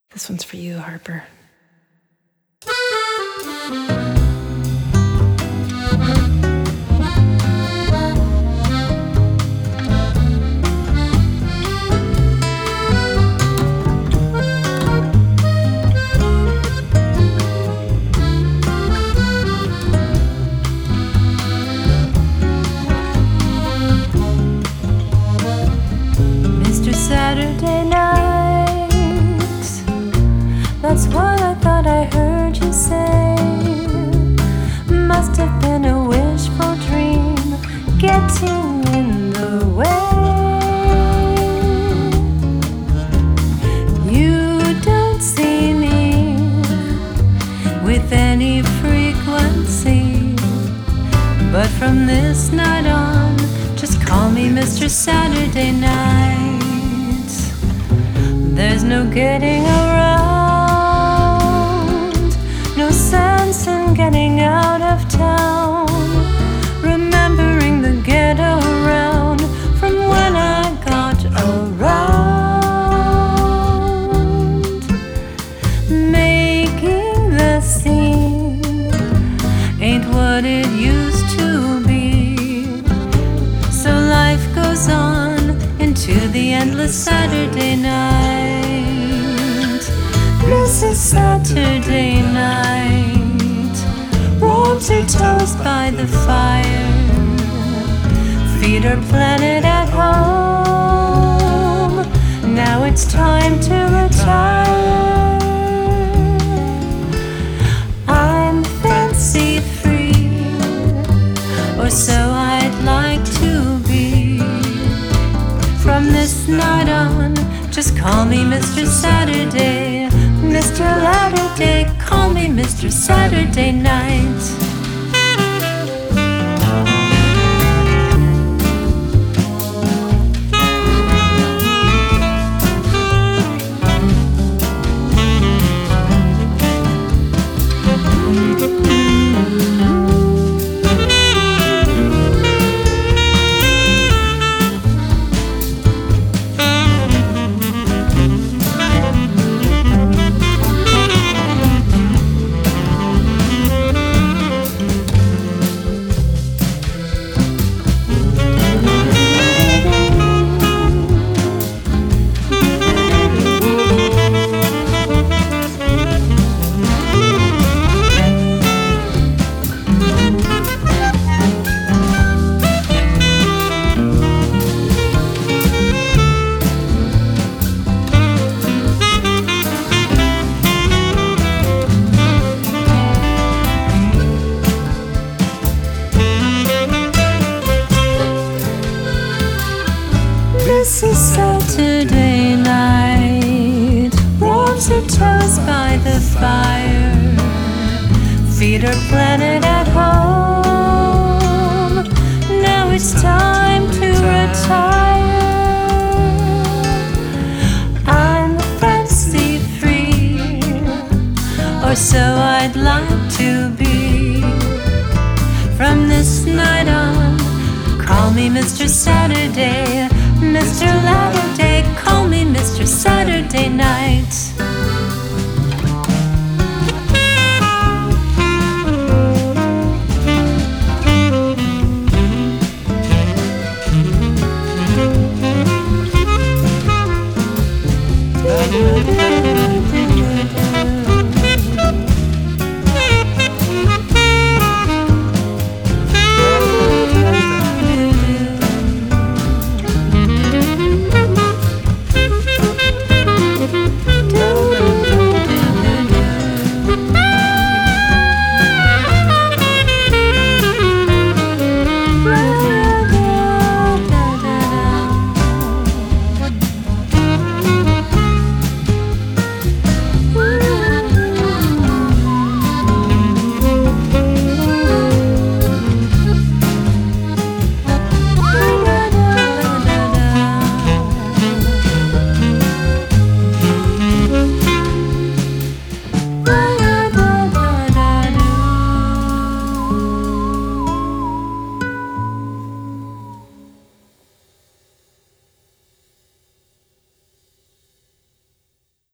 This one's for you, Harper. Mr. Saturday Night, that's what I thought I heard you say. Must have been a wishful dream getting in the way. You don't see me with any frequency, but from this night on, just call me Mr. Saturday Night. There's no getting around, no sense in getting out of town, remembering the ghetto around from when I got around. Making the scene ain't what it used to be, so life goes on into the endless Saturday night. This is Saturday night, warms her toes by the fire, feed her planet at home. Now it's time to retire. I'm fancy free, or so I'd like to be. From this night on, just call me Mr. Saturday. Mr. Latter-day, call me Mr. Saturday Night. This is Saturday night, warms her toes by the fire, feed her planet at home. Now it's time to retire. I'm fancy free, or so I'd like to be. From this night on, call me Mr. Saturday. Mr. Latter-day, call me Mr. Saturday Night.